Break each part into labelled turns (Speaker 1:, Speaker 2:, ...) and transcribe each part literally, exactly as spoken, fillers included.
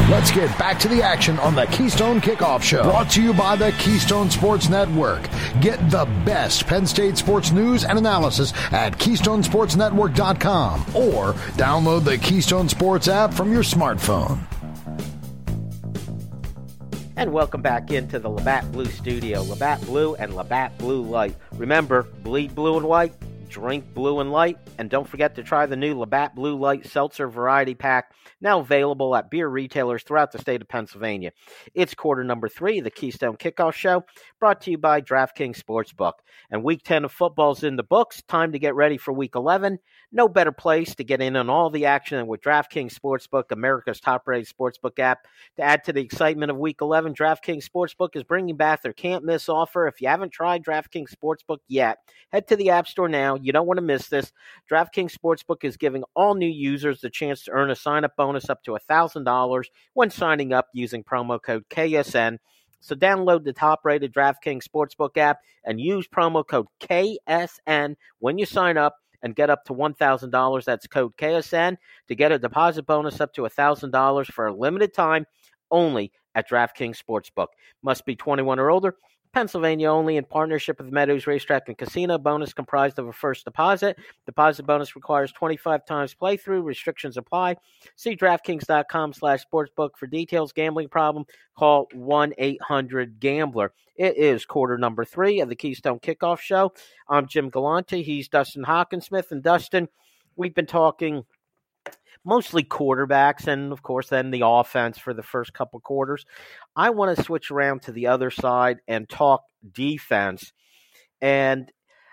Speaker 1: Let's get back to the action on the Keystone Kickoff Show. Brought to you by the Keystone Sports Network. Get the best Penn State sports news and analysis at keystone sports network dot com or download the Keystone Sports app from your smartphone.
Speaker 2: And welcome back into the Labatt Blue Studio. Labatt Blue and Labatt Blue Light. Remember, bleed blue and white, drink blue and light, and don't forget to try the new Labatt Blue Light Seltzer Variety Pack, now available at beer retailers throughout the state of Pennsylvania. It's quarter number three of the Keystone Kickoff Show, brought to you by DraftKings Sportsbook. And week ten of football's in the books. Time to get ready for week eleven. No better place to get in on all the action than with DraftKings Sportsbook, America's top-rated sportsbook app. To add to the excitement of week eleven, DraftKings Sportsbook is bringing back their can't-miss offer. If you haven't tried DraftKings Sportsbook yet, head to the App Store now. You don't want to miss this. DraftKings Sportsbook is giving all new users the chance to earn a sign-up bonus up to one thousand dollars when signing up using promo code K S N. So download the top-rated DraftKings Sportsbook app and use promo code K S N when you sign up and get up to one thousand dollars. That's code K S N to get a deposit bonus up to one thousand dollars for a limited time only at DraftKings Sportsbook. Must be twenty-one or older. Pennsylvania only, in partnership with Meadows Racetrack and Casino. Bonus comprised of a first deposit. Deposit bonus requires twenty-five times playthrough. Restrictions apply. See DraftKings.com slash sportsbook for details. Gambling problem? Call one eight hundred gambler. It is quarter number three of the Keystone Kickoff Show. I'm Jim Galante. He's Dustin Hockensmith. And Dustin, we've been talking mostly quarterbacks and, of course, then the offense for the first couple quarters. I want to switch around to the other side and talk defense. And,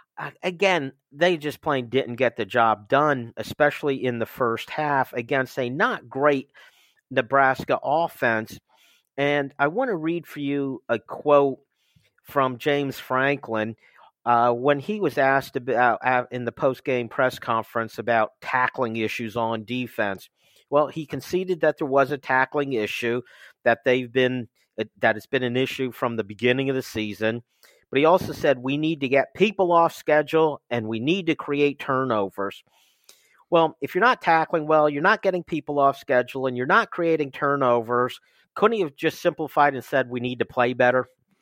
Speaker 2: again, they just plain didn't get the job done, especially in the first half against a not great Nebraska offense. And I want to read for you a quote from James Franklin. Uh, when he was asked about uh, in the post-game press conference about tackling issues on defense, well, he conceded that there was a tackling issue, that they've been that it's been an issue from the beginning of the season. But he also said we need to get people off schedule and we need to create turnovers. Well, if you're not tackling well, you're not getting people off schedule, and you're not creating turnovers, couldn't he have just simplified and said we need to play better?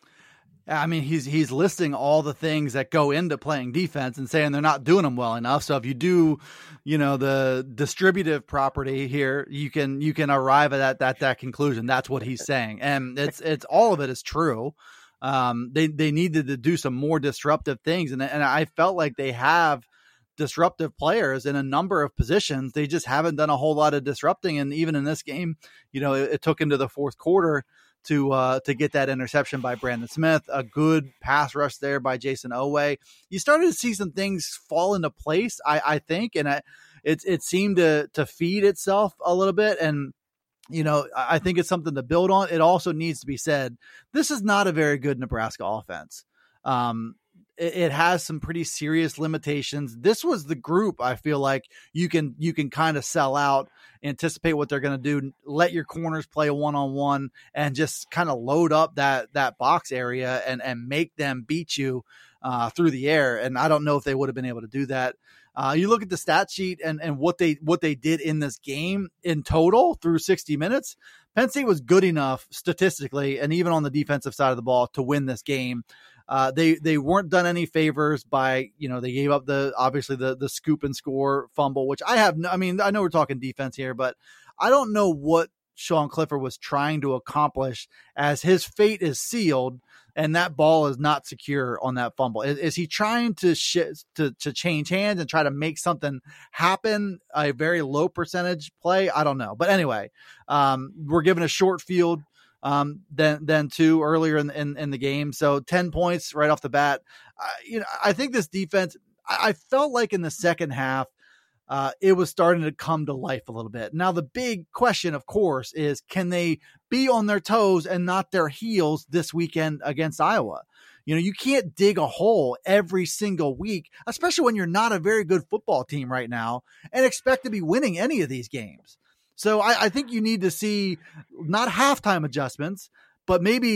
Speaker 3: I mean, he's he's listing all the things that go into playing defense and saying they're not doing them well enough. So if you do, you know, the distributive property here, you can you can arrive at that that, that conclusion. That's what he's saying, and it's it's all of it is true. Um, they they needed to do some more disruptive things, and and I felt like they have disruptive players in a number of positions. They just haven't done a whole lot of disrupting, and even in this game, you know, it, it took into the fourth quarter to uh, to get that interception by Brandon Smith, a good pass rush there by Jason Oweh. You started to see some things fall into place, I, I think, and I, it it seemed to to feed itself a little bit. And you know, I think it's something to build on. It also needs to be said, this is not a very good Nebraska offense. Um, it, it has some pretty serious limitations. This was the group I feel like you can you can kind of sell out, anticipate what they're going to do, let your corners play a one-on-one, and just kind of load up that that box area and and make them beat you uh, through the air. And I don't know if they would have been able to do that. Uh, you look at the stat sheet and and what they what they did in this game in total through sixty minutes. Penn State was good enough statistically and even on the defensive side of the ball to win this game. Uh, they they weren't done any favors by, you know, they gave up the obviously the the scoop and score fumble, which I have no, I mean, I know we're talking defense here, but I don't know what Sean Clifford was trying to accomplish, as his fate is sealed and that ball is not secure on that fumble. Is, is he trying to, sh- to to change hands and try to make something happen, a very low percentage play? I don't know. But anyway, um, we're given a short field um, than, than two earlier in, in, in the game. So ten points right off the bat. Uh, you know, I think this defense, I, I felt like in the second half, Uh, it was starting to come to life a little bit. Now, the big question, of course, is can they be on their toes and not their heels this weekend against Iowa? You know, you can't dig a hole every single week, especially when you're not a very good football team right now, and expect to be winning any of these games. So I, I think you need to see not halftime adjustments, but maybe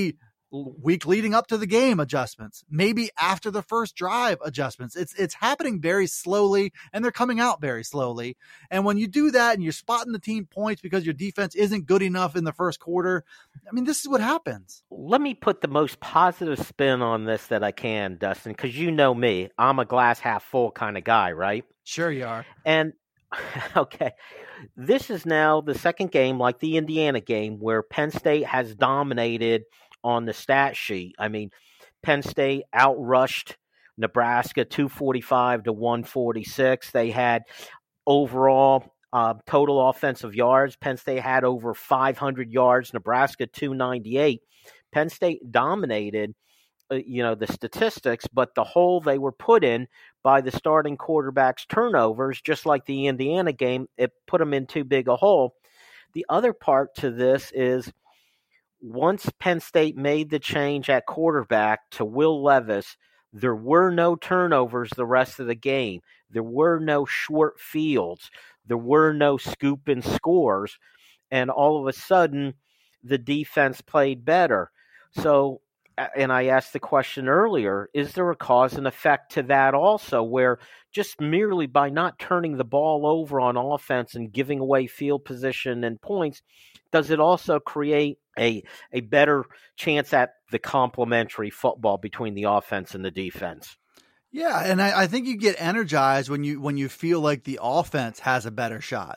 Speaker 3: week leading up to the game adjustments, maybe after the first drive adjustments. It's it's happening very slowly, and they're coming out very slowly. And when you do that and you're spotting the team points because your defense isn't good enough in the first quarter, I mean, this is what happens.
Speaker 2: Let me put the most positive spin on this that I can, Dustin, because you know me. I'm a glass half full kind of guy, right?
Speaker 3: Sure you are.
Speaker 2: And, okay, this is now the second game, like the Indiana game, where Penn State has dominated on the stat sheet. I mean, Penn State outrushed Nebraska two forty-five to one forty-six. They had overall uh, total offensive yards. Penn State had over five hundred yards. Nebraska two ninety-eight. Penn State dominated, uh, you know, the statistics, but the hole they were put in by the starting quarterback's turnovers, just like the Indiana game, it put them in too big a hole. The other part to this is, once Penn State made the change at quarterback to Will Levis, there were no turnovers the rest of the game. There were no short fields. There were no scoop and scores. And all of a sudden, the defense played better. So, and I asked the question earlier, is there a cause and effect to that also, where just merely by not turning the ball over on offense and giving away field position and points, does it also create a a better chance at the complementary football between the offense and the defense?
Speaker 3: Yeah, and I, I think you get energized when you when you feel like the offense has a better shot.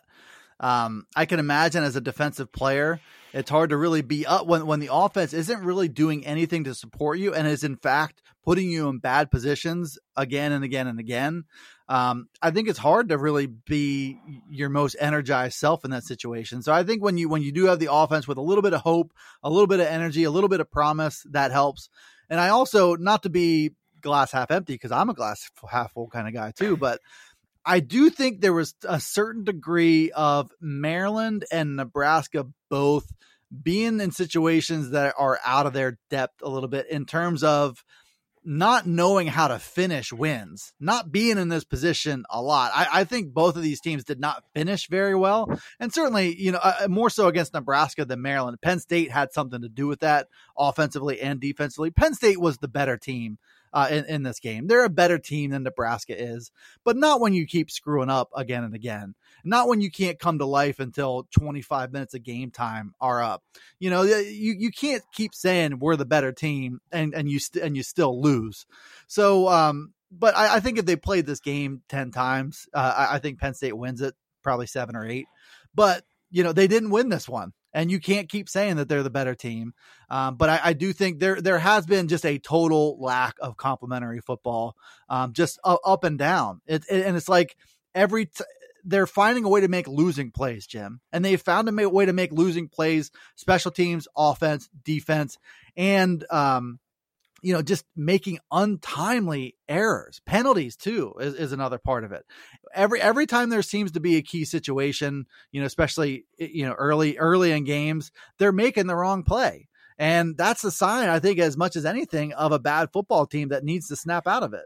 Speaker 3: Um, I can imagine as a defensive player, it's hard to really be up when, when the offense isn't really doing anything to support you and is in fact putting you in bad positions again and again and again. Um, I think it's hard to really be your most energized self in that situation. So I think when you when you do have the offense with a little bit of hope, a little bit of energy, a little bit of promise, that helps. And I also, not to be glass half empty, because I'm a glass half full kind of guy too, but I do think there was a certain degree of Maryland and Nebraska both being in situations that are out of their depth a little bit in terms of not knowing how to finish wins, not being in this position a lot. I, I think both of these teams did not finish very well. And certainly, you know, uh, more so against Nebraska than Maryland. Penn State had something to do with that offensively and defensively. Penn State was the better team Uh, in, in this game. They're a better team than Nebraska is, but not when you keep screwing up again and again. Not when you can't come to life until twenty-five minutes of game time are up. You know, you, you can't keep saying we're the better team and, and you st- and you still lose. So, um, but I, I think if they played this game ten times, uh, I, I think Penn State wins it, probably seven or eight. But, you know, they didn't win this one. And you can't keep saying that they're the better team. Um, but I, I do think there there has been just a total lack of complementary football, um, just uh, up and down. It, it, and it's like every t- they're finding a way to make losing plays, Jim. And they found a ma- way to make losing plays, special teams, offense, defense, and um, you know, just making untimely errors. Penalties too is, is another part of it. Every every time there seems to be a key situation, you know, especially, you know, early early in games, they're making the wrong play. And that's a sign, I think, as much as anything, of a bad football team that needs to snap out of it.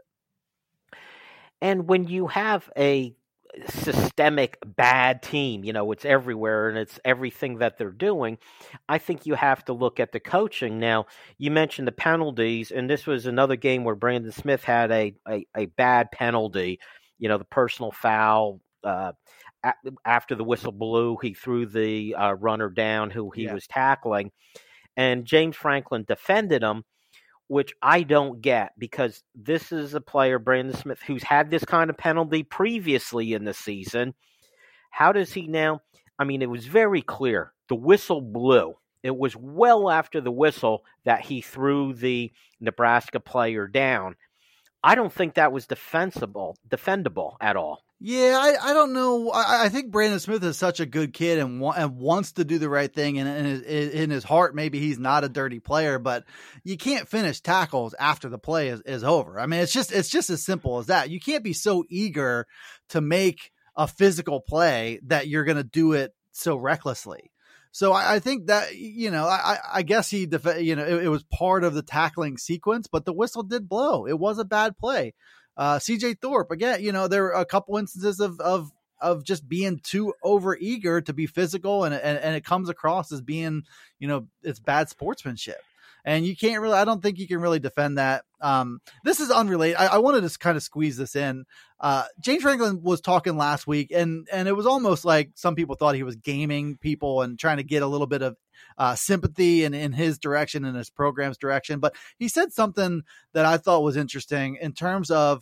Speaker 2: And when you have a systemic bad team, you know, it's everywhere and it's everything that they're doing, I think you have to look at the coaching. Now, you mentioned the penalties, and this was another game where Brandon Smith had a a, a bad penalty, you know, the personal foul. Uh, a- after the whistle blew, he threw the uh, runner down who he yeah. was tackling, and James Franklin defended him, which I don't get, because this is a player, Brandon Smith, who's had this kind of penalty previously in the season. How does he now? I mean, it was very clear. The whistle blew. It was well after the whistle that he threw the Nebraska player down. I don't think that was defensible, defendable at all.
Speaker 3: Yeah, I, I don't know. I, I think Brandon Smith is such a good kid and, wa- and wants to do the right thing. And, and in, in his heart, maybe he's not a dirty player, but you can't finish tackles after the play is, is over. I mean, it's just it's just as simple as that. You can't be so eager to make a physical play that you're going to do it so recklessly. So I, I think that, you know, I, I guess he, def- you know, it, it was part of the tackling sequence, but the whistle did blow. It was a bad play. Uh, C J Thorpe, again, you know, there are a couple instances of, of, of just being too over eager to be physical. And, and, and it comes across as being, you know, it's bad sportsmanship. And you can't really, I don't think you can really defend that. Um, this is unrelated. I, I wanted to kind of squeeze this in. Uh, James Franklin was talking last week, and, and it was almost like some people thought he was gaming people and trying to get a little bit of uh, sympathy in, in his direction and his program's direction. But he said something that I thought was interesting in terms of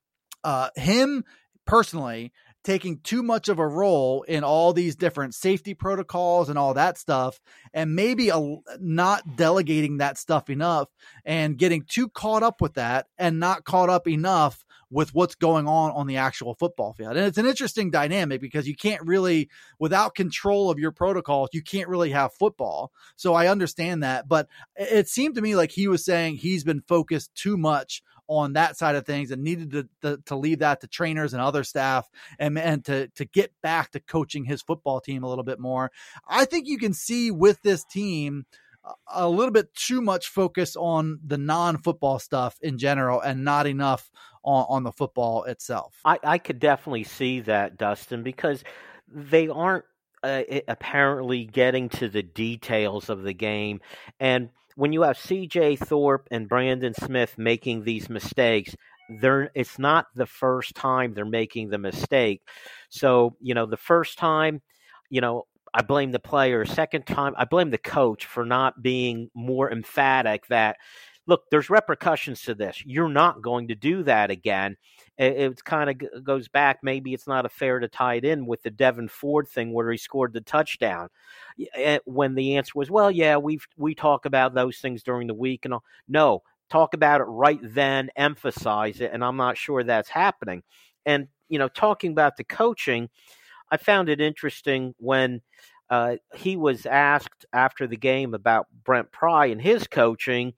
Speaker 3: uh, him personally taking too much of a role in all these different safety protocols and all that stuff, and maybe a, not delegating that stuff enough and getting too caught up with that and not caught up enough with what's going on on the actual football field. And it's an interesting dynamic because you can't really, without control of your protocols, you can't really have football. So I understand that, but it seemed to me like he was saying he's been focused too much on that side of things and needed to, to, to leave that to trainers and other staff and, and to, to get back to coaching his football team a little bit more. I think you can see with this team a little bit too much focus on the non-football stuff in general and not enough on, on the football itself.
Speaker 2: I, I could definitely see that, Dustin, because they aren't uh, apparently getting to the details of the game. And when you have C J Thorpe and Brandon Smith making these mistakes, they're, it's not the first time they're making the mistake. So, you know, the first time, you know, I blame the player. Second time, I blame the coach for not being more emphatic that, look, there's repercussions to this. You're not going to do that again. It, it kind of goes back. Maybe it's not a fair to tie it in with the Devin Ford thing where he scored the touchdown. When the answer was, well, yeah, we we talk about those things during the week and all. No, talk about it right then, emphasize it, and I'm not sure that's happening. And, you know, talking about the coaching, I found it interesting when uh, he was asked after the game about Brent Pry and his coaching.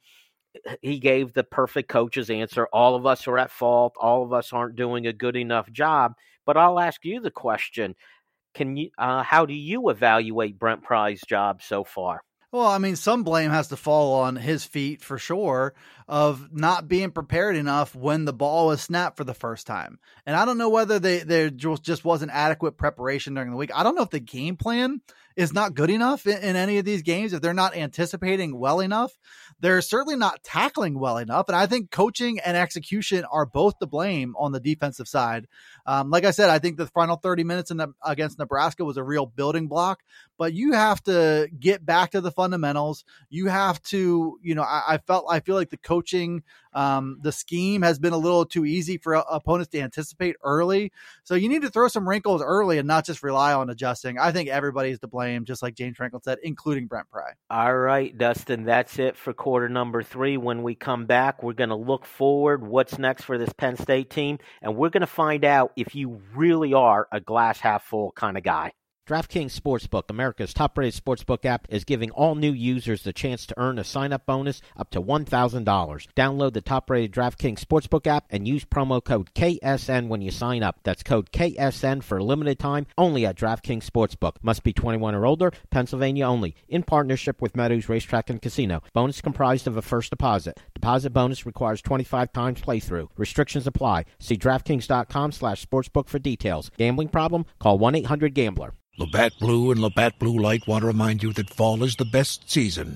Speaker 2: He gave the perfect coach's answer. All of us are at fault. All of us aren't doing a good enough job. But I'll ask you the question. Can you? Uh, how do you evaluate Brent Pry's job so far?
Speaker 3: Well, I mean, some blame has to fall on his feet for sure of not being prepared enough when the ball was snapped for the first time. And I don't know whether they, there just wasn't adequate preparation during the week. I don't know if the game plan is not good enough in, in any of these games. If they're not anticipating well enough, they're certainly not tackling well enough. And I think coaching and execution are both to blame on the defensive side. Um, like I said, I think the final thirty minutes in the, against Nebraska was a real building block, but you have to get back to the fundamentals. You have to, you know, I, I felt, I feel like the coaching, um, the scheme has been a little too easy for uh, opponents to anticipate early. So you need to throw some wrinkles early and not just rely on adjusting. I think everybody's to blame, just like James Franklin said, including Brent Pry.
Speaker 2: All right, Dustin, that's it for quarter number three. When we come back, we're going to look forward. What's next for this Penn State team? And we're going to find out if you really are a glass half full kind of guy. DraftKings Sportsbook, America's top-rated sportsbook app, is giving all new users the chance to earn a sign-up bonus up to one thousand dollars. Download the top-rated DraftKings Sportsbook app and use promo code K S N when you sign up. That's code K S N for a limited time, only at DraftKings Sportsbook. Must be twenty-one or older, Pennsylvania only. In partnership with Meadows Racetrack and Casino. Bonus comprised of a first deposit. Deposit bonus requires twenty-five times playthrough. Restrictions apply. See DraftKings.com slash sportsbook for details. Gambling problem? Call one eight hundred gambler.
Speaker 4: Labatt Blue and Labatt Blue Light want to remind you that fall is the best season.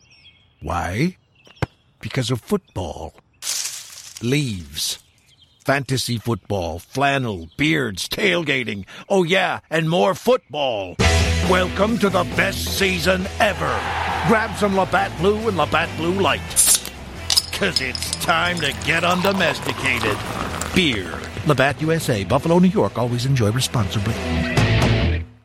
Speaker 4: Why? Because of football. Leaves. Fantasy football, flannel, beards, tailgating. Oh yeah, and more football. Welcome to the best season ever. Grab some Labatt Blue and Labatt Blue Light. Cause it's time to get undomesticated. Beer. Labatt U S A, Buffalo, New York. Always enjoy responsibly.